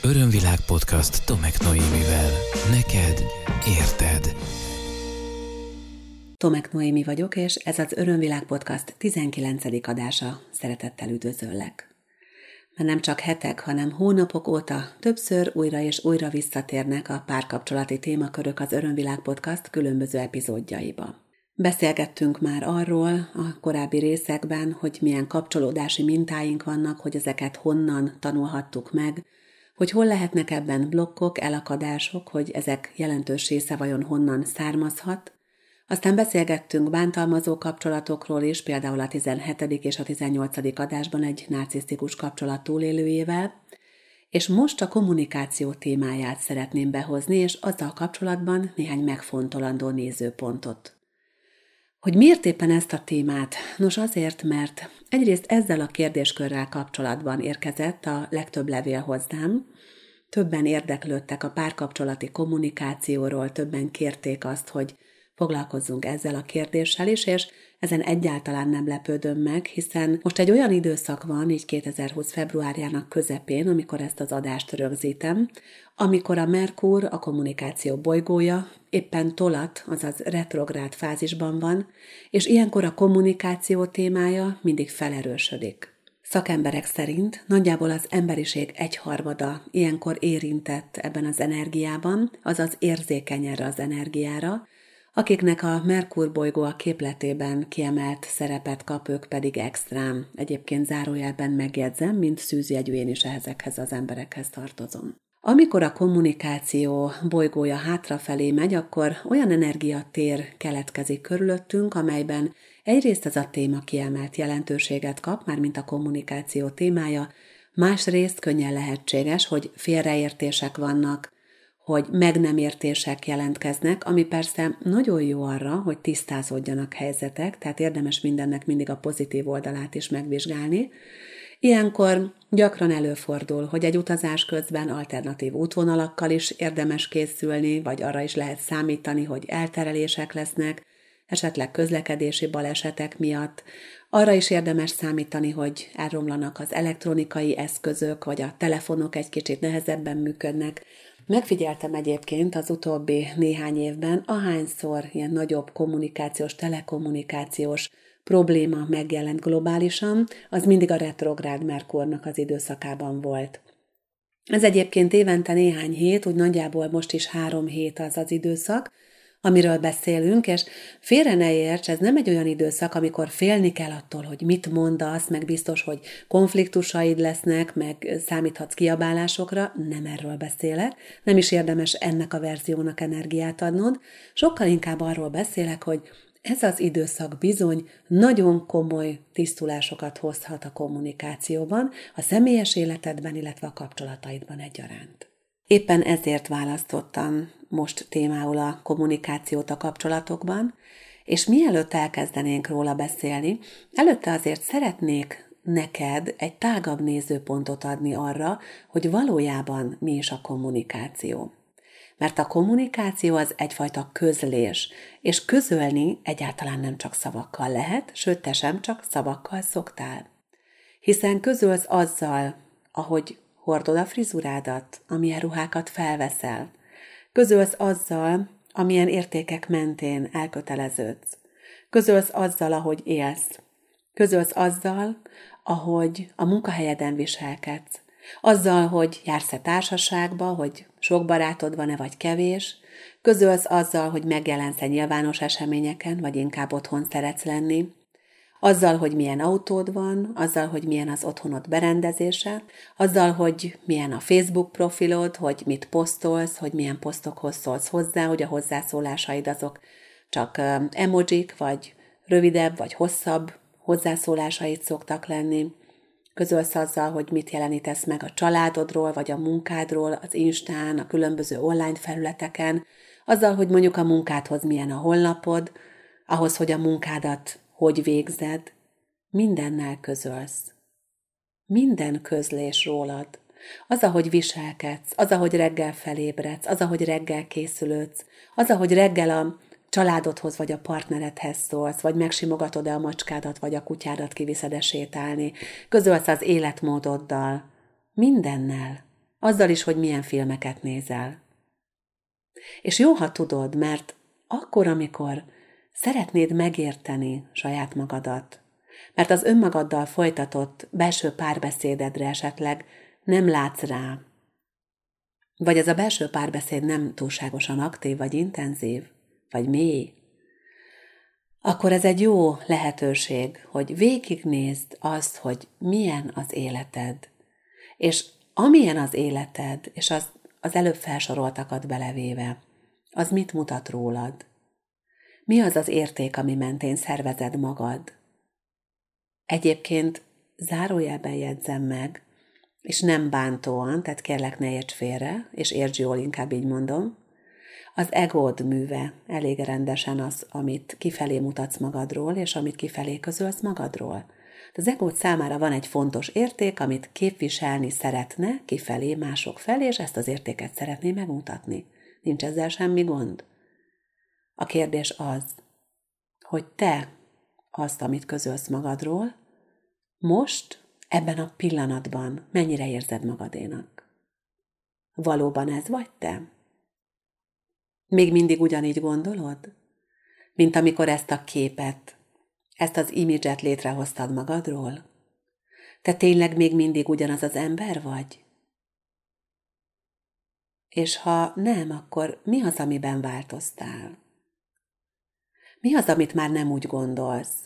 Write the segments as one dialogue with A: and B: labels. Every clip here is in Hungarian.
A: Örömvilág podcast Tomek Noémivel. Neked érted.
B: Tomek Noémi vagyok, és ez az Örömvilág podcast 19. adása. Szeretettel üdvözöllek. Már nem csak hetek, hanem hónapok óta többször újra és újra visszatérnek a párkapcsolati témakörök az Örömvilág podcast különböző epizódjaiba. Beszélgettünk már arról a korábbi részekben, hogy milyen kapcsolódási mintáink vannak, hogy ezeket honnan tanulhattuk meg, hogy hol lehetnek ebben blokkok, elakadások, hogy ezek jelentős része vajon honnan származhat. Aztán beszélgettünk bántalmazó kapcsolatokról is, például a 17. és a 18. adásban egy narcisztikus kapcsolat túlélőjével, és most a kommunikáció témáját szeretném behozni, és azzal kapcsolatban néhány megfontolandó nézőpontot. Hogy miért éppen ezt a témát? Nos, azért, mert egyrészt ezzel a kérdéskörrel kapcsolatban érkezett a legtöbb levél hozzám, többen érdeklődtek a párkapcsolati kommunikációról, többen kérték azt, hogy foglalkozzunk ezzel a kérdéssel is, és ezen egyáltalán nem lepődöm meg, hiszen most egy olyan időszak van, így 2020. februárjának közepén, amikor ezt az adást rögzítem, amikor a Merkur, a kommunikáció bolygója éppen tolat, azaz retrográd fázisban van, és ilyenkor a kommunikáció témája mindig felerősödik. Szakemberek szerint nagyjából az emberiség 1/3 ilyenkor érintett ebben az energiában, azaz érzékeny erre az energiára, akiknek a Merkur bolygó a képletében kiemelt szerepet kap, ők pedig extrán. Egyébként zárójelben megjegyzem, mint szűzjegyű én is ezekhez az emberekhez tartozom. Amikor a kommunikáció bolygója hátrafelé megy, akkor olyan energiatér keletkezik körülöttünk, amelyben egyrészt ez a téma kiemelt jelentőséget kap, mármint a kommunikáció témája, másrészt könnyen lehetséges, hogy félreértések vannak, hogy meg nem értések jelentkeznek, ami persze nagyon jó arra, hogy tisztázódjanak helyzetek, tehát érdemes mindennek mindig a pozitív oldalát is megvizsgálni. Ilyenkor gyakran előfordul, hogy egy utazás közben alternatív útvonalakkal is érdemes készülni, vagy arra is lehet számítani, hogy elterelések lesznek, esetleg közlekedési balesetek miatt. Arra is érdemes számítani, hogy elromlanak az elektronikai eszközök, vagy a telefonok egy kicsit nehezebben működnek. Megfigyeltem egyébként az utóbbi néhány évben, ahányszor ilyen nagyobb kommunikációs, telekommunikációs probléma megjelent globálisan, az mindig a retrográd Merkurnak az időszakában volt. Ez egyébként évente néhány hét, úgy nagyjából most is 3 hét az az időszak, amiről beszélünk, és félre ne érts, ez nem egy olyan időszak, amikor félni kell attól, hogy mit mondasz, meg biztos, hogy konfliktusaid lesznek, meg számíthatsz kiabálásokra, nem erről beszélek, nem is érdemes ennek a verziónak energiát adnod, sokkal inkább arról beszélek, hogy ez az időszak bizony nagyon komoly tisztulásokat hozhat a kommunikációban, a személyes életedben, illetve a kapcsolataidban egyaránt. Éppen ezért választottam most témául a kommunikációt a kapcsolatokban, és mielőtt elkezdenénk róla beszélni, előtte azért szeretnék neked egy tágabb nézőpontot adni arra, hogy valójában mi is a kommunikáció. Mert a kommunikáció az egyfajta közlés, és közölni egyáltalán nem csak szavakkal lehet, sőt, te sem csak szavakkal szoktál. Hiszen közölsz azzal, ahogy hordod a frizurádat, amilyen ruhákat felveszel. Közölsz azzal, amilyen értékek mentén elköteleződsz. Közölsz azzal, ahogy élsz. Közölsz azzal, ahogy a munkahelyeden viselkedsz. Azzal, hogy jársz-e társaságba, hogy sok barátod van-e vagy kevés. Közölsz azzal, hogy megjelensz-e nyilvános eseményeken, vagy inkább otthon szeretsz lenni. Azzal, hogy milyen autód van, azzal, hogy milyen az otthonod berendezése, azzal, hogy milyen a Facebook profilod, hogy mit posztolsz, hogy milyen posztokhoz szólsz hozzá, hogy a hozzászólásaid azok csak emojik, vagy rövidebb, vagy hosszabb hozzászólásaid szoktak lenni. Közölsz azzal, hogy mit jelenítesz meg a családodról, vagy a munkádról, az Instán, a különböző online felületeken, azzal, hogy mondjuk a munkádhoz milyen a honlapod, ahhoz, hogy a munkádat hogy végzed, mindennel közölsz. Minden közlés rólad. Az, ahogy viselkedsz, az, ahogy reggel felébredsz, az, ahogy reggel készülődsz, az, ahogy reggel a családodhoz vagy a partneredhez szólsz, vagy megsimogatod-e a macskádat, vagy a kutyádat kiviszed-e sétálni, közölsz az életmódoddal, mindennel Azzal is, hogy milyen filmeket nézel. És jó, ha tudod, mert akkor, amikor szeretnéd megérteni saját magadat, mert az önmagaddal folytatott belső párbeszédedre esetleg nem látsz rá, vagy ez a belső párbeszéd nem túlságosan aktív, vagy intenzív, vagy mély, akkor ez egy jó lehetőség, hogy végignézd azt, hogy milyen az életed, és amilyen az életed, és az előbb felsoroltakat belevéve, az mit mutat rólad? Mi az az érték, ami mentén szervezed magad? Egyébként zárójelben jegyzem meg, és nem bántóan, tehát kérlek ne érts félre, és értsd jól, inkább így mondom, az egód műve elég rendesen az, amit kifelé mutatsz magadról, és amit kifelé közölsz magadról. Az egód számára van egy fontos érték, amit képviselni szeretne kifelé, mások felé, és ezt az értéket szeretné megmutatni. Nincs ezzel semmi gond. A kérdés az, hogy te azt, amit közölsz magadról, most, ebben a pillanatban mennyire érzed magadénak. Valóban ez vagy te? Még mindig ugyanígy gondolod? Mint amikor ezt a képet, ezt az imidzset létrehoztad magadról? Te tényleg még mindig ugyanaz az ember vagy? És ha nem, akkor mi az, amiben változtál? Mi az, amit már nem úgy gondolsz?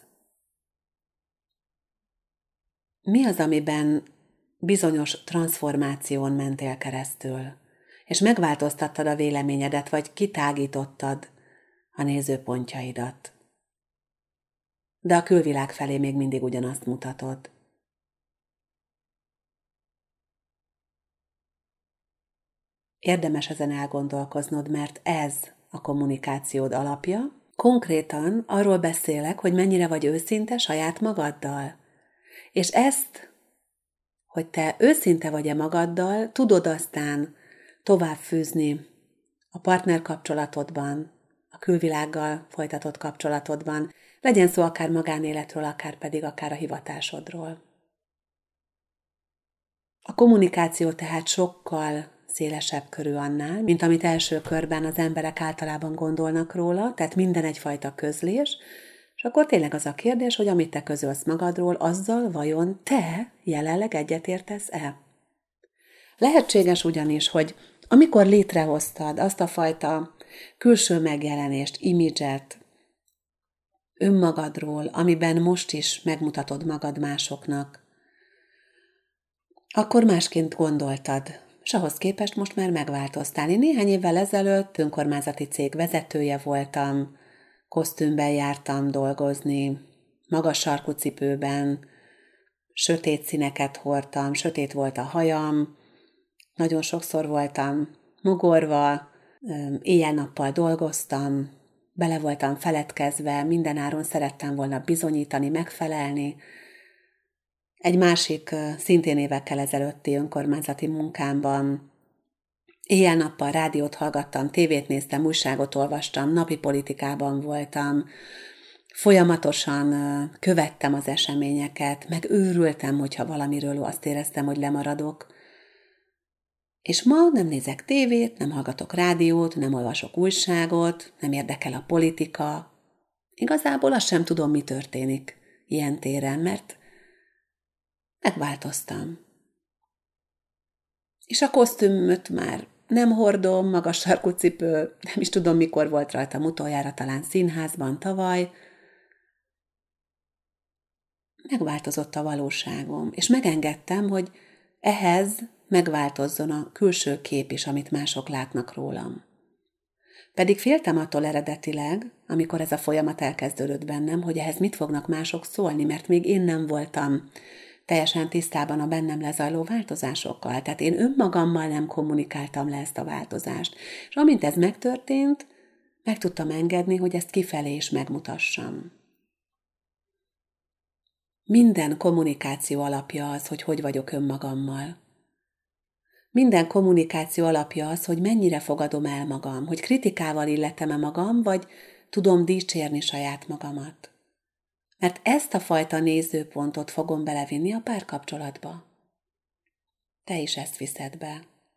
B: Mi az, amiben bizonyos transformáción mentél keresztül, és megváltoztattad a véleményedet, vagy kitágítottad a nézőpontjaidat? De a külvilág felé még mindig ugyanazt mutatod. Érdemes ezen elgondolkoznod, mert ez a kommunikációd alapja. Konkrétan arról beszélek, hogy mennyire vagy őszinte saját magaddal. És ezt, hogy te őszinte vagy-e magaddal, tudod aztán továbbfűzni a partnerkapcsolatodban, a külvilággal folytatott kapcsolatodban, legyen szó akár magánéletről, akár pedig akár a hivatásodról. A kommunikáció tehát sokkal szélesebb körű annál, mint amit első körben az emberek általában gondolnak róla, tehát minden egyfajta közlés, és akkor tényleg az a kérdés, hogy amit te közölsz magadról, azzal vajon te jelenleg egyetértesz-e? Lehetséges ugyanis, hogy amikor létrehoztad azt a fajta külső megjelenést, imidzset önmagadról, amiben most is megmutatod magad másoknak, akkor másként gondoltad, és ahhoz képest most már megváltoztál. Én néhány évvel ezelőtt önkormányzati cég vezetője voltam, kosztümben jártam dolgozni, magas sarkú cipőben, sötét színeket hordtam, sötét volt a hajam, nagyon sokszor voltam mogorva, éjjel-nappal dolgoztam, bele voltam feledkezve, mindenáron szerettem volna bizonyítani, megfelelni. Egy másik, szintén évekkel ezelőtti önkormányzati munkámban éjjel-nappal rádiót hallgattam, tévét néztem, újságot olvastam, napi politikában voltam, folyamatosan követtem az eseményeket, meg őrültem, hogyha valamiről azt éreztem, hogy lemaradok. És ma nem nézek tévét, nem hallgatok rádiót, nem olvasok újságot, nem érdekel a politika. Igazából azt sem tudom, mi történik ilyen téren, mert megváltoztam. És a kosztümöt már nem hordom, magas sarkú cipő, nem is tudom, mikor volt rajtam utoljára, talán színházban tavaly. Megváltozott a valóságom, és megengedtem, hogy ehhez megváltozzon a külső kép is, amit mások látnak rólam. Pedig féltem attól eredetileg, amikor ez a folyamat elkezdődött bennem, hogy ehhez mit fognak mások szólni, mert még én nem voltam teljesen tisztában a bennem lezajló változásokkal. Tehát én önmagammal nem kommunikáltam le ezt a változást. És amint ez megtörtént, meg tudtam engedni, hogy ezt kifelé is megmutassam. Minden kommunikáció alapja az, hogy vagyok önmagammal. Minden kommunikáció alapja az, hogy mennyire fogadom el magam, hogy kritikával illetem-e magam, vagy tudom dicsérni saját magamat. Mert ezt a fajta nézőpontot fogom belevinni a párkapcsolatba. Te is ezt viszed be.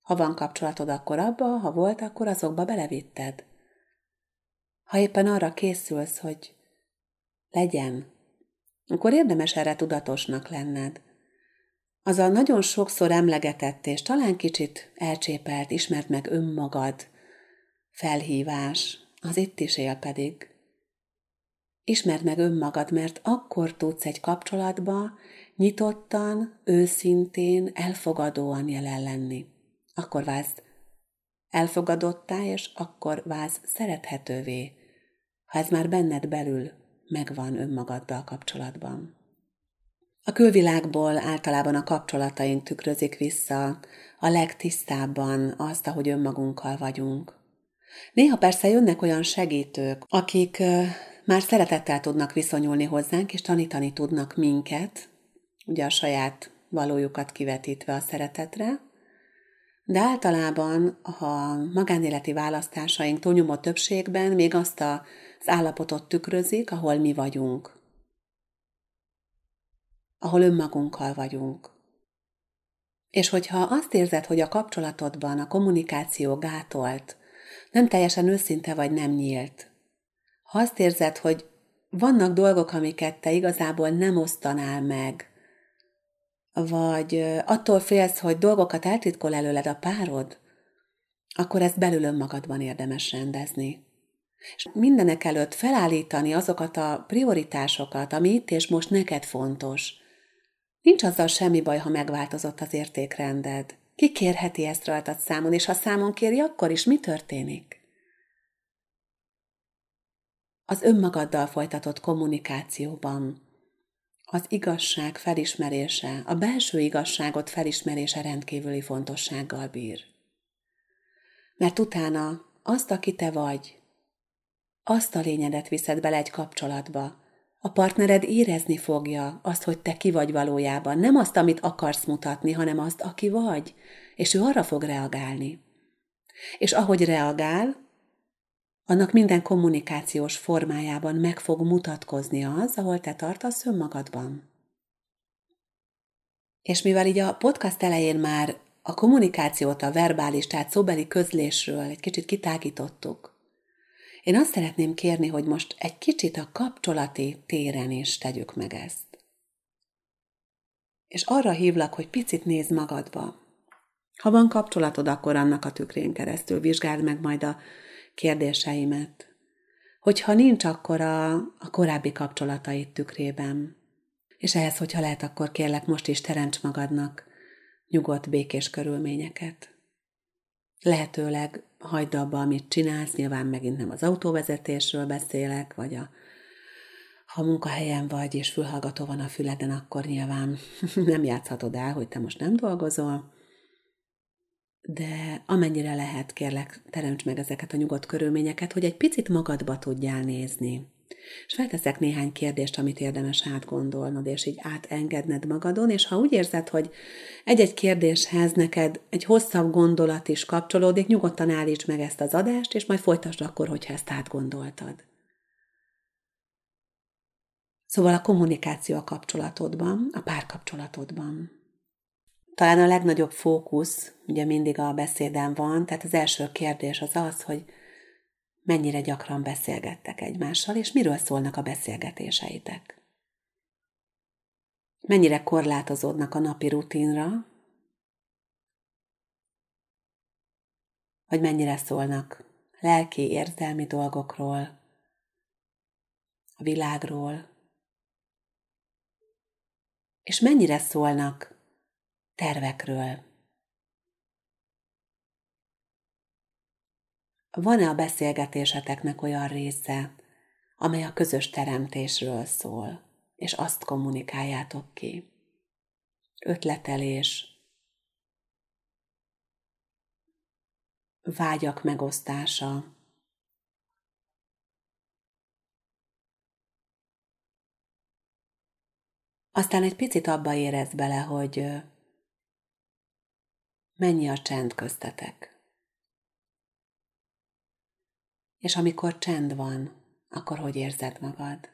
B: Ha van kapcsolatod, akkor abba, ha volt, akkor azokba belevitted. Ha éppen arra készülsz, hogy legyen, akkor érdemes erre tudatosnak lenned. Az a nagyon sokszor emlegetett és talán kicsit elcsépelt, ismerd meg önmagad felhívás, az itt is él pedig. Ismerd meg önmagad, mert akkor tudsz egy kapcsolatba nyitottan, őszintén, elfogadóan jelen lenni. Akkor válsz elfogadottá, és akkor válsz szerethetővé, ha ez már benned belül megvan önmagaddal kapcsolatban. A külvilágból általában a kapcsolataink tükrözik vissza a legtisztábban azt, ahogy önmagunkkal vagyunk. Néha persze jönnek olyan segítők, akik már szeretettel tudnak viszonyulni hozzánk, és tanítani tudnak minket, ugye a saját valójukat kivetítve a szeretetre, de általában a magánéleti választásaink túlnyomó többségben még azt az állapotot tükrözik, ahol mi vagyunk, ahol önmagunkkal vagyunk. És hogyha azt érzed, hogy a kapcsolatodban a kommunikáció gátolt, nem teljesen őszinte vagy nem nyílt, ha azt érzed, hogy vannak dolgok, amiket te igazából nem osztanál meg, vagy attól félsz, hogy dolgokat eltitkol előled a párod, akkor ezt belül önmagadban érdemes rendezni. És mindenek előtt felállítani azokat a prioritásokat, ami itt és most neked fontos. Nincs azzal semmi baj, ha megváltozott az értékrended. Ki kérheti ezt rajtad számon, és ha számon kéri, akkor is mi történik? Az önmagaddal folytatott kommunikációban az igazság felismerése, a belső igazságot felismerése rendkívüli fontossággal bír. Mert utána azt, aki te vagy, azt a lényedet viszed bele egy kapcsolatba. A partnered érezni fogja azt, hogy te ki vagy valójában. Nem azt, amit akarsz mutatni, hanem azt, aki vagy. És ő arra fog reagálni. És ahogy reagál, annak minden kommunikációs formájában meg fog mutatkozni az, ahol te tartasz önmagadban. És mivel így a podcast elején már a kommunikációt, a verbális, tehát szóbeli közlésről egy kicsit kitágítottuk, én azt szeretném kérni, hogy most egy kicsit a kapcsolati téren is tegyük meg ezt. És arra hívlak, hogy picit nézz magadba. Ha van kapcsolatod, akkor annak a tükrén keresztül vizsgáld meg majd a kérdéseimet. Hogyha nincs, akkor a korábbi kapcsolataid tükrében. És ehhez, hogyha lehet, akkor kérlek, most is teremts magadnak nyugodt, békés körülményeket. Lehetőleg hagyd abba, amit csinálsz, nyilván megint nem az autóvezetésről beszélek, vagy ha munkahelyen vagy, és fülhallgató van a füleden, akkor nyilván nem játszhatod el, hogy te most nem dolgozol, de amennyire lehet, kérlek, teremts meg ezeket a nyugodt körülményeket, hogy egy picit magadba tudjál nézni. És felteszek néhány kérdést, amit érdemes átgondolnod, és így átengedned magadon, és ha úgy érzed, hogy egy-egy kérdéshez neked egy hosszabb gondolat is kapcsolódik, nyugodtan állíts meg ezt az adást, és majd folytasd akkor, hogyha ezt átgondoltad. Szóval a kommunikáció a kapcsolatodban, a párkapcsolatodban. Talán a legnagyobb fókusz, ugye mindig a beszéden van, tehát az első kérdés az az, hogy mennyire gyakran beszélgettek egymással, és miről szólnak a beszélgetéseitek. Mennyire korlátozódnak a napi rutinra, vagy mennyire szólnak lelki, érzelmi dolgokról, a világról, és mennyire szólnak tervekről. Van-e a beszélgetéseteknek olyan része, amely a közös teremtésről szól, és azt kommunikáljátok ki? Ötletelés, vágyak megosztása. Aztán egy picit abba érez bele, hogy mennyi a csend köztetek. És amikor csend van, akkor hogy érzed magad?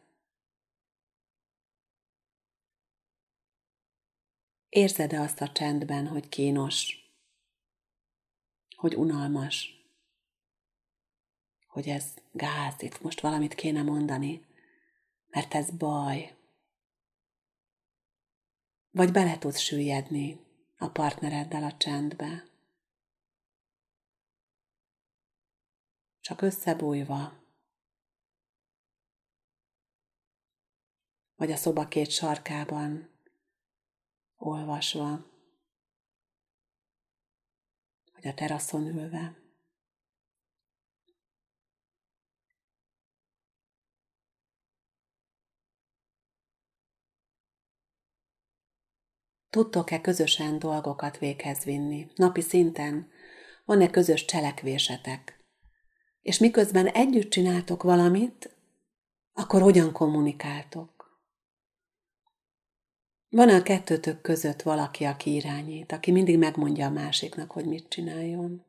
B: Érzed-e azt a csendben, hogy kínos? hogy unalmas, hogy ez gáz, itt most valamit kéne mondani, mert ez baj. Vagy bele tudsz süllyedni a partnereddel a csendbe. Csak összebújva, vagy a szoba két sarkában olvasva, vagy a teraszon ülve. Tudtok-e közösen dolgokat véghez vinni? Napi szinten van-e közös cselekvésetek? És miközben együtt csináltok valamit, akkor hogyan kommunikáltok? Van-e a kettőtök között valaki, aki irányít, aki mindig megmondja a másiknak, hogy mit csináljon?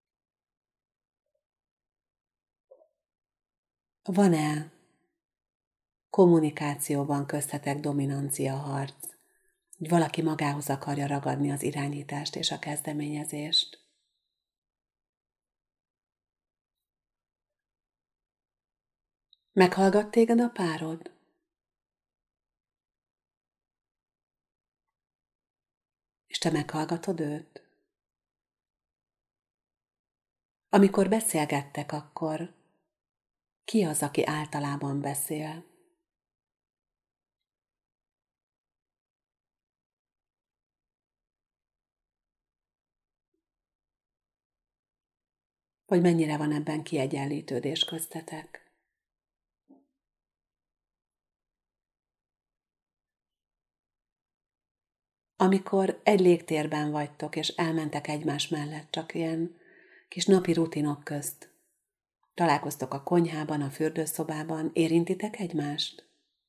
B: Van-e kommunikációban köztetek dominancia harc, hogy valaki magához akarja ragadni az irányítást és a kezdeményezést? Meghallgat téged a párod? És te meghallgatod őt? Amikor beszélgettek, akkor ki az, aki általában beszél? Vagy mennyire van ebben kiegyenlítődés köztetek? Amikor egy légtérben vagytok, és elmentek egymás mellett, csak ilyen kis napi rutinok közt. Találkoztok a konyhában, a fürdőszobában, érintitek egymást?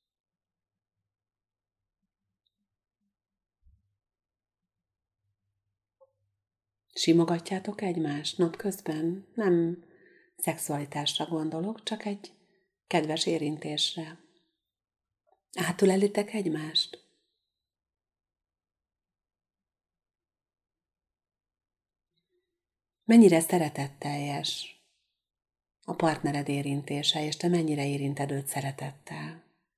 B: Simogatjátok egymást napközben? Nem szexualitásra gondolok, csak egy kedves érintésre. Átölelitek egymást? Mennyire szeretetteljes a partnered érintése, és te mennyire érinted őt szeretettel?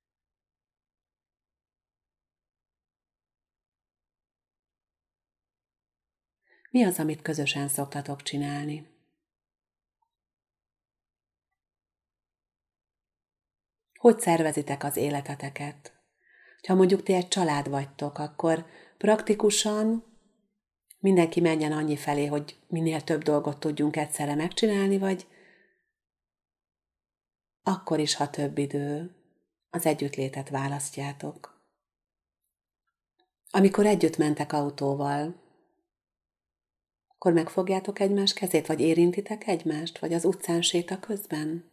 B: Mi az, amit közösen szoktatok csinálni? Hogy szervezitek az életeteket? Ha mondjuk ti egy család vagytok, akkor praktikusan mindenki menjen annyi felé, hogy minél több dolgot tudjunk egyszerre megcsinálni, vagy akkor is, ha több idő, az együttlétet választjátok. Amikor együtt mentek autóval, akkor megfogjátok egymás kezét, vagy érintitek egymást, vagy az utcán séta közben?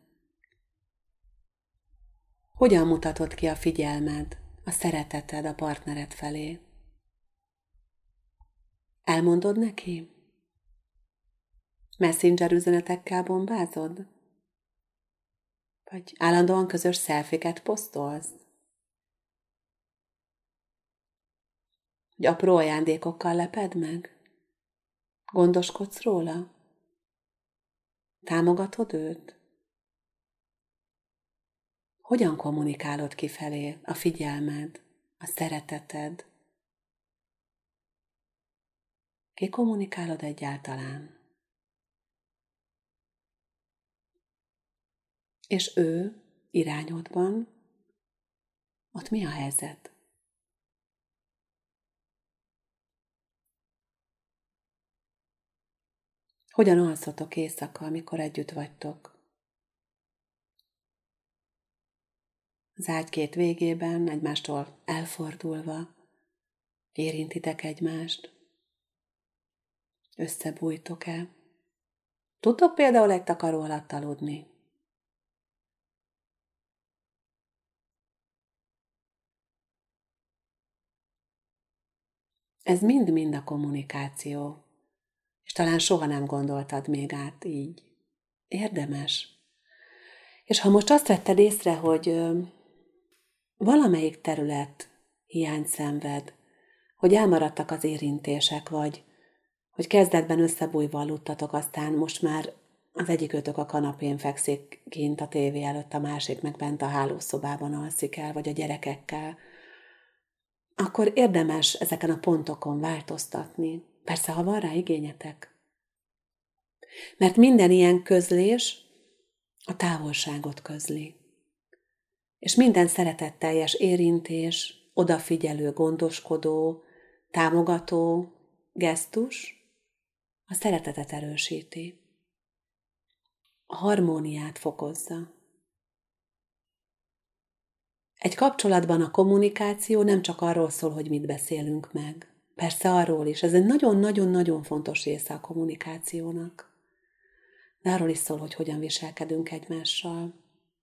B: Hogyan mutatod ki a figyelmed, a szereteted a partnered felé? Elmondod neki? Messenger üzenetekkel bombázod? Vagy állandóan közös szelfiket posztolsz? Vagy apró ajándékokkal leped meg? Gondoskodsz róla? Támogatod őt? Hogyan kommunikálod kifelé a figyelmed, a szereteted? Ki kommunikálod egyáltalán? És ő irányodban, ott mi a helyzet? Hogyan alszotok éjszaka, amikor együtt vagytok? Az ágy két végében, egymástól elfordulva, érintitek egymást? Összebújtok-e? Tudtok például egy takaró alatt aludni? Ez mind-mind a kommunikáció, és talán soha nem gondoltad még át így. Érdemes. És ha most azt vetted észre, hogy valamelyik terület hiányt szenved, hogy elmaradtak az érintések, vagy hogy kezdetben összebújva aludtatok, aztán most már az egyikőtök a kanapén fekszik kint a tévé előtt, a másik meg bent a hálószobában alszik el, vagy a gyerekekkel, akkor érdemes ezeken a pontokon változtatni. Persze, ha van rá igényetek. Mert minden ilyen közlés a távolságot közli. És minden szeretetteljes érintés, odafigyelő, gondoskodó, támogató gesztus a szeretetet erősíti. A harmóniát fokozza. Egy kapcsolatban a kommunikáció nem csak arról szól, hogy mit beszélünk meg. Persze arról is, ez egy nagyon-nagyon-nagyon fontos része a kommunikációnak. De arról is szól, hogy hogyan viselkedünk egymással.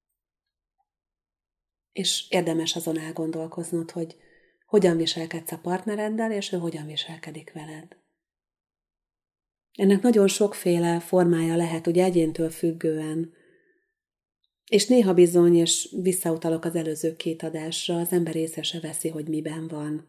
B: És érdemes azon elgondolkoznod, hogy hogyan viselkedsz a partnereddel, és ő hogyan viselkedik veled. Ennek nagyon sokféle formája lehet, ugye egyéntől függően. És néha bizony, és visszautalok az előző 2 adásra, az ember észre se veszi, hogy miben van.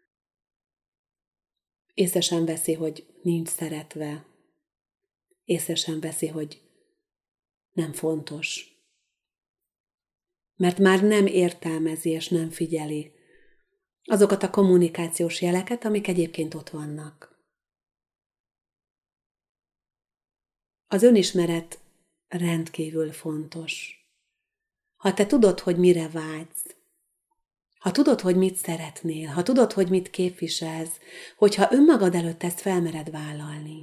B: Észre sem veszi, hogy nincs szeretve. Észre sem veszi, hogy nem fontos. Mert már nem értelmezi és nem figyeli azokat a kommunikációs jeleket, amik egyébként ott vannak. Az önismeret rendkívül fontos. Ha te tudod, hogy mire vágysz, ha tudod, hogy mit szeretnél, ha tudod, hogy mit képviselsz, hogyha önmagad előtt ezt felmered vállalni,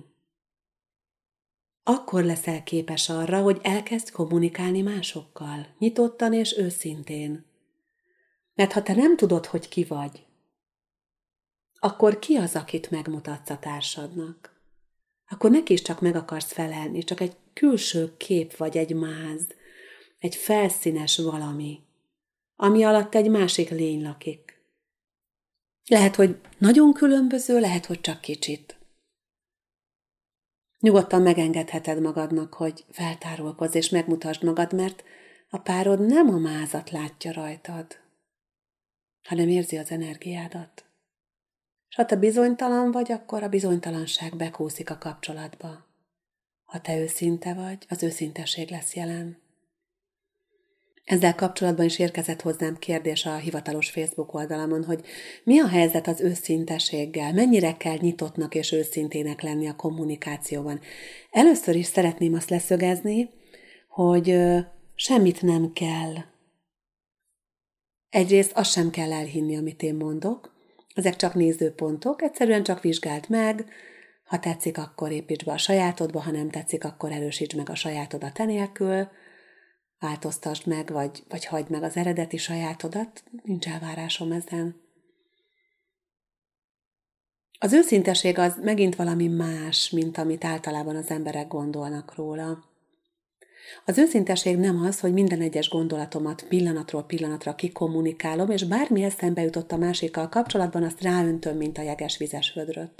B: akkor leszel képes arra, hogy elkezd kommunikálni másokkal, nyitottan és őszintén. Mert ha te nem tudod, hogy ki vagy, akkor ki az, akit megmutatsz a társadnak? Akkor neki is csak meg akarsz felelni, csak egy külső kép vagy egy máz, egy felszínes valami, ami alatt egy másik lény lakik. Lehet, hogy nagyon különböző, lehet, hogy csak kicsit. Nyugodtan megengedheted magadnak, hogy feltárulkozz és megmutasd magad, mert a párod nem a mázat látja rajtad, hanem érzi az energiádat. És ha te bizonytalan vagy, akkor a bizonytalanság bekúszik a kapcsolatba. Ha te őszinte vagy, az őszintesség lesz jelen. Ezzel kapcsolatban is érkezett hozzám kérdés a hivatalos Facebook oldalamon, hogy mi a helyzet az őszintességgel, mennyire kell nyitottnak és őszintének lenni a kommunikációban. Először is szeretném azt leszögezni, hogy semmit nem kell. Egyrészt azt sem kell elhinni, amit én mondok. Ezek csak nézőpontok, egyszerűen csak vizsgáld meg, ha tetszik, akkor építs be a sajátodba, ha nem tetszik, akkor erősíts meg a sajátodat te nélkül, változtasd meg, vagy hagyd meg az eredeti sajátodat, nincs elvárásom ezen. Az őszinteség az megint valami más, mint amit általában az emberek gondolnak róla. Az őszinteség nem az, hogy minden egyes gondolatomat pillanatról pillanatra kikommunikálom, és bármi eszembe jutott a másikkal kapcsolatban, azt ráöntöm, mint a jeges-vizes vödröt.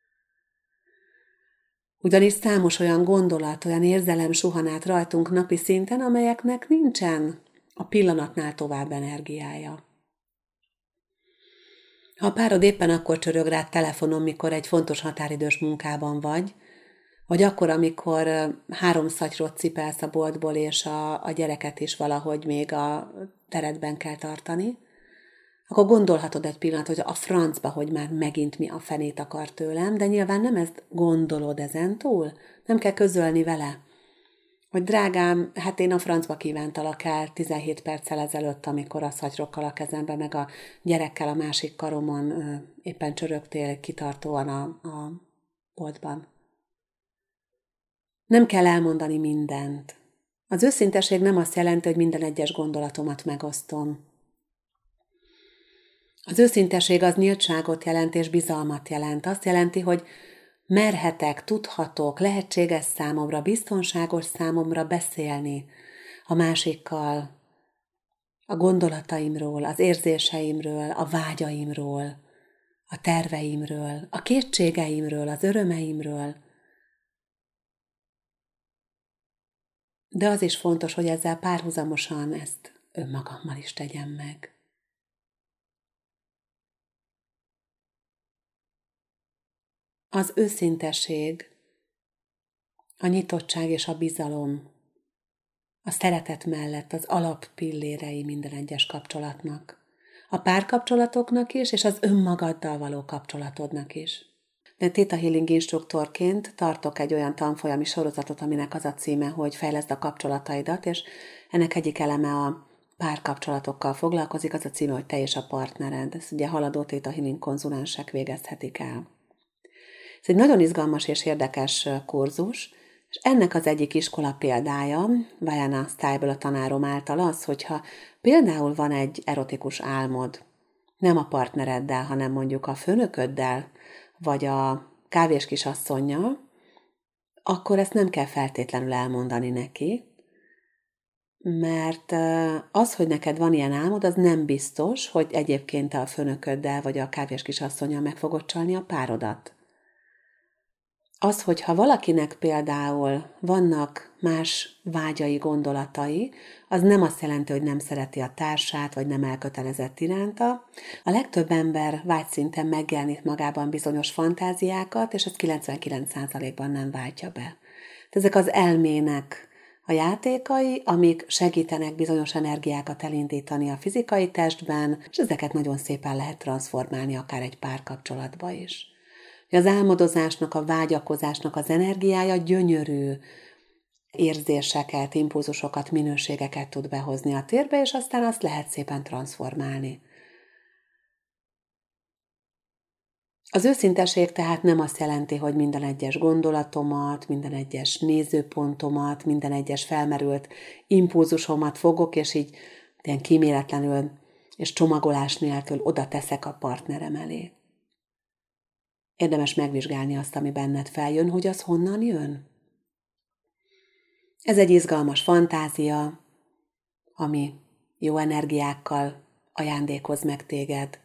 B: Ugyanis számos olyan gondolat, olyan érzelem suhan át rajtunk napi szinten, amelyeknek nincsen a pillanatnál tovább energiája. Ha a párod éppen akkor csörög rád telefonon, mikor egy fontos határidős munkában vagy akkor, amikor 3 szatyrot cipelsz a boltból, és a gyereket is valahogy még a teredben kell tartani, akkor gondolhatod egy pillanat, hogy a francba, hogy már megint mi a fenét akar tőlem, de nyilván nem ezt gondolod ezentúl, nem kell közölni vele, hogy drágám, hát én a francba kívántalak el 17 perccel ezelőtt, amikor a szatyrokkal a kezembe, meg a gyerekkel a másik karomon éppen csörögtél kitartóan a boltban. Nem kell elmondani mindent. Az őszinteség nem azt jelenti, hogy minden egyes gondolatomat megosztom. Az őszinteség az nyíltságot jelent és bizalmat jelent. Azt jelenti, hogy merhetek, tudhatok, lehetséges számomra, biztonságos számomra beszélni a másikkal, a gondolataimról, az érzéseimről, a vágyaimról, a terveimről, a kétségeimről, az örömeimről. De az is fontos, hogy ezzel párhuzamosan ezt önmagammal is tegyem meg. az őszintesség, a nyitottság és a bizalom, a szeretet mellett az alappillérei minden egyes kapcsolatnak. A párkapcsolatoknak is, és az önmagaddal való kapcsolatodnak is. De Theta Healing instruktorként tartok egy olyan tanfolyami sorozatot, aminek az a címe, hogy fejleszd a kapcsolataidat, és ennek egyik eleme a párkapcsolatokkal foglalkozik, az a címe, hogy te és a partnered. Ezt ugye haladó Theta Healing konzulensek végezhetik el. Ez egy nagyon izgalmas és érdekes kurzus, és ennek az egyik iskola példája, Vajana Style a tanárom által az, hogyha például van egy erotikus álmod, nem a partnereddel, hanem mondjuk a főnököddel, vagy a kávés kisasszonnyal, akkor ezt nem kell feltétlenül elmondani neki, mert az, hogy neked van ilyen álmod, az nem biztos, hogy egyébként a főnököddel, vagy a kávés kisasszonnyal meg fogod csalni a párodat. Az, hogyha valakinek például vannak más vágyai, gondolatai, az nem azt jelenti, hogy nem szereti a társát, vagy nem elkötelezett iránta. A legtöbb ember vágyszinten megjelenít magában bizonyos fantáziákat, és ezt 99%-ban nem váltja be. Ezek az elmének a játékai, amik segítenek bizonyos energiákat elindítani a fizikai testben, és ezeket nagyon szépen lehet transformálni akár egy párkapcsolatba is. Az álmodozásnak, a vágyakozásnak az energiája gyönyörű érzéseket, impulzusokat, minőségeket tud behozni a térbe, és aztán azt lehet szépen transformálni. Az őszintesség tehát nem azt jelenti, hogy minden egyes gondolatomat, minden egyes nézőpontomat, minden egyes felmerült impulzusomat fogok, és így ilyen kíméletlenül és csomagolás nélkül oda teszek a partnerem elé. Érdemes megvizsgálni azt, ami benned feljön, hogy az honnan jön. Ez egy izgalmas fantázia, ami jó energiákkal ajándékoz meg téged.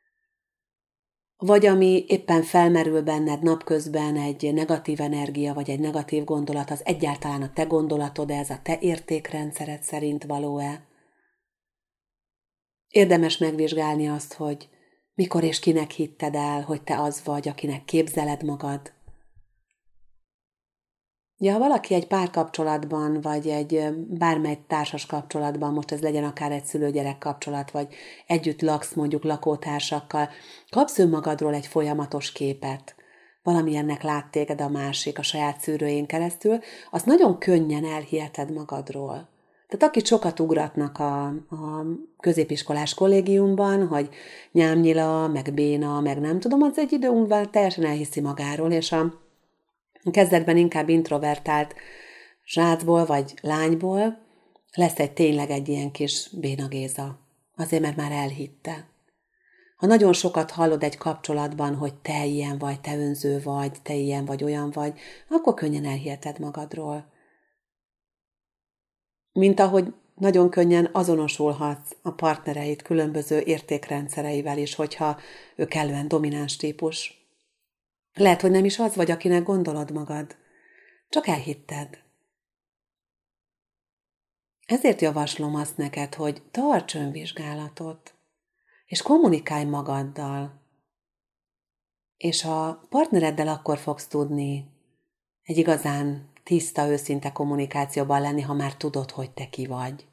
B: Vagy ami éppen felmerül benned napközben egy negatív energia, vagy egy negatív gondolat, az egyáltalán a te gondolatod, ez a te értékrendszered szerint való-e. Érdemes megvizsgálni azt, hogy mikor és kinek hitted el, hogy te az vagy, akinek képzeled magad. Ja, ha valaki egy párkapcsolatban, vagy egy bármely társas kapcsolatban, most ez legyen akár egy szülő-gyerek kapcsolat, vagy együtt laksz mondjuk lakótársakkal, kapsz önmagadról egy folyamatos képet, valamilyennek lát téged a másik a saját szűrőjén keresztül, azt nagyon könnyen elhiheted magadról. Tehát akit sokat ugratnak a középiskolás kollégiumban, hogy nyámnyila, meg béna, meg nem tudom, az egy idő múlva teljesen elhiszi magáról, és a kezdetben inkább introvertált zsácból vagy lányból lesz tényleg egy ilyen kis béna Géza. Azért, mert már elhitte. Ha nagyon sokat hallod egy kapcsolatban, hogy te ilyen vagy, te önző vagy, te ilyen vagy, olyan vagy, akkor könnyen elhiheted magadról. Mint ahogy nagyon könnyen azonosulhatsz a partnereid különböző értékrendszereivel is, hogyha ő kellően domináns típus. Lehet, hogy nem is az vagy, akinek gondolod magad. Csak elhitted. Ezért javaslom azt neked, hogy tarts önvizsgálatot, és kommunikálj magaddal. És a partnereddel akkor fogsz tudni egy igazán tiszta, őszinte kommunikációban lenni, ha már tudod, hogy te ki vagy.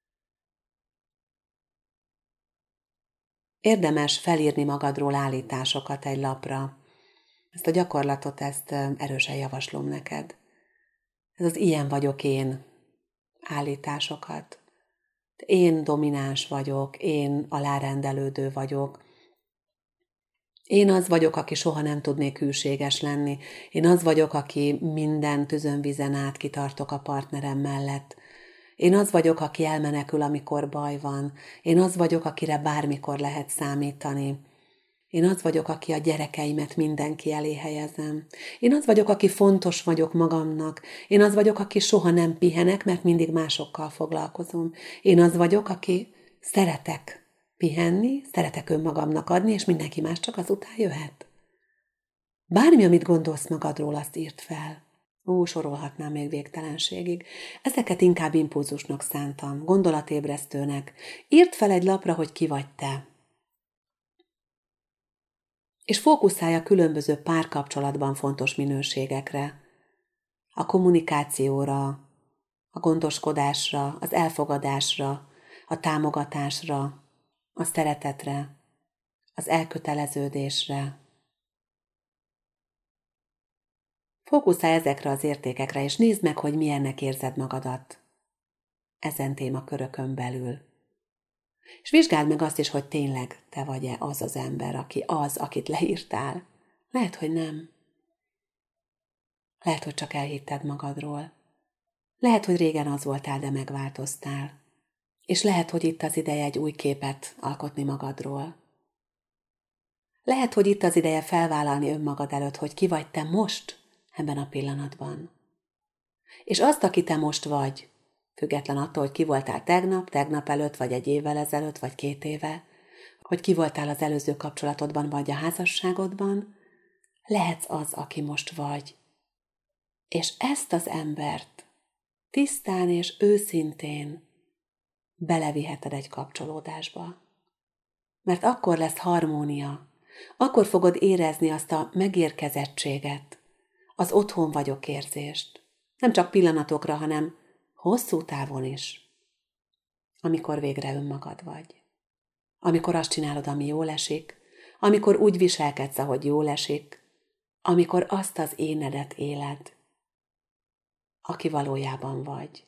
B: Érdemes felírni magadról állításokat egy lapra. Ezt a gyakorlatot, ezt erősen javaslom neked. Ez az ilyen vagyok én állításokat. Én domináns vagyok, én alárendelődő vagyok. Én az vagyok, aki soha nem tudnék hűséges lenni. Én az vagyok, aki minden tüzön vizen át kitartok a partnerem mellett. Én az vagyok, aki elmenekül, amikor baj van. Én az vagyok, akire bármikor lehet számítani. Én az vagyok, aki a gyerekeimet mindenki elé helyezem. Én az vagyok, aki fontos vagyok magamnak. Én az vagyok, aki soha nem pihenek, mert mindig másokkal foglalkozom. Én az vagyok, aki szeretek pihenni, szeretek önmagamnak adni, és mindenki más csak azután jöhet. Bármi, amit gondolsz magadról, azt írd fel. Sorolhatnám még végtelenségig. Ezeket inkább impulzusnak szántam, gondolatébresztőnek. Írd fel egy lapra, hogy ki vagy te. És fókuszálj a különböző párkapcsolatban fontos minőségekre, a kommunikációra, a gondoskodásra, az elfogadásra, a támogatásra, a szeretetre, az elköteleződésre. Fókuszálj ezekre az értékekre, és nézd meg, hogy milyennek érzed magadat ezen témakörökön belül. És vizsgáld meg azt is, hogy tényleg te vagy-e az az ember, aki az, akit leírtál. Lehet, hogy nem. Lehet, hogy csak elhitted magadról. Lehet, hogy régen az voltál, de megváltoztál. És lehet, hogy itt az ideje egy új képet alkotni magadról. Lehet, hogy itt az ideje felvállalni önmagad előtt, hogy ki vagy te most ebben a pillanatban. És azt, aki te most vagy, független attól, hogy ki voltál tegnap előtt, vagy egy évvel ezelőtt, vagy 2 éve, hogy ki voltál az előző kapcsolatodban, vagy a házasságodban, lehetsz az, aki most vagy. És ezt az embert tisztán és őszintén beleviheted egy kapcsolódásba. Mert akkor lesz harmónia, akkor fogod érezni azt a megérkezettséget, az otthon vagyok érzést. Nem csak pillanatokra, hanem hosszú távon is. Amikor végre önmagad vagy. Amikor azt csinálod, ami jól esik. Amikor úgy viselkedsz, ahogy jól esik. Amikor azt az énedet éled, aki valójában vagy.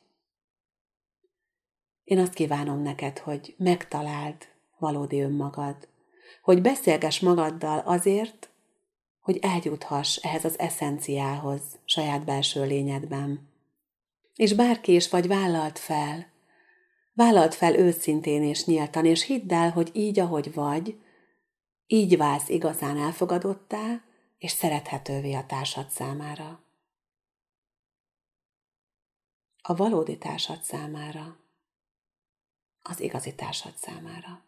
B: Én azt kívánom neked, hogy megtaláld valódi önmagad, hogy beszélgess magaddal azért, hogy eljuthass ehhez az eszenciához saját belső lényedben. És bárki is vagy, vállald fel őszintén és nyíltan, és hidd el, hogy így, ahogy vagy, így válsz igazán elfogadottá, és szerethetővé a társad számára. A valódi társad számára, az igazi társad számára.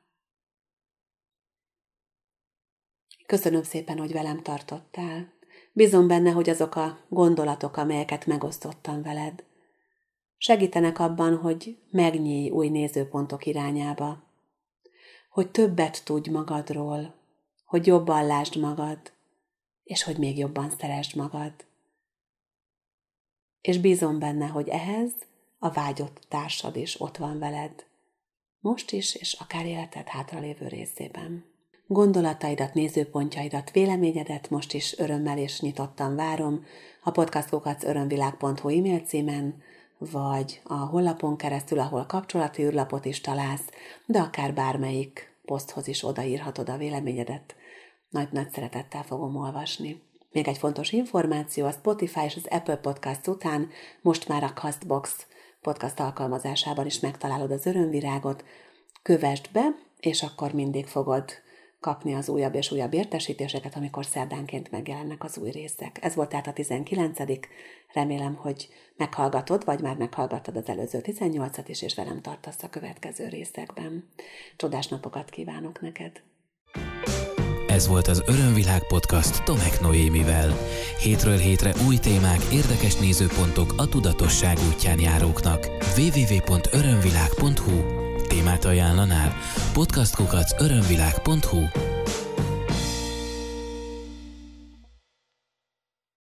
B: Köszönöm szépen, hogy velem tartottál. Bízom benne, hogy azok a gondolatok, amelyeket megosztottam veled, segítenek abban, hogy megnyílj új nézőpontok irányába, hogy többet tudj magadról, hogy jobban lásd magad, és hogy még jobban szeresd magad. És bízom benne, hogy ehhez a vágyott társad is ott van veled, most is, és akár életed hátralévő részében. Gondolataidat, nézőpontjaidat, véleményedet most is örömmel és nyitottan várom a podcast@örömvilág.hu e-mail címen, vagy a honlapon keresztül, ahol kapcsolati űrlapot is találsz, de akár bármelyik poszthoz is odaírhatod a véleményedet. Nagy-nagy szeretettel fogom olvasni. Még egy fontos információ, a Spotify és az Apple Podcast után most már a Castbox podcast alkalmazásában is megtalálod az Örömvirágot. Kövesd be, és akkor mindig fogod kapni az újabb és újabb értesítéseket, amikor szerdánként megjelennek az új részek. Ez volt tehát a 19. Remélem, hogy meghallgatod, vagy már meghallgattad az előző 18-at is, és velem tartasz a következő részekben. Csodás napokat kívánok neked!
A: Ez volt az Örömvilág podcast Tomek Noémivel. Hétről hétre új témák, érdekes nézőpontok a tudatosság útján járóknak. www.örömvilág.hu Témát ajánlanál? podcastkukac.örömvilág.hu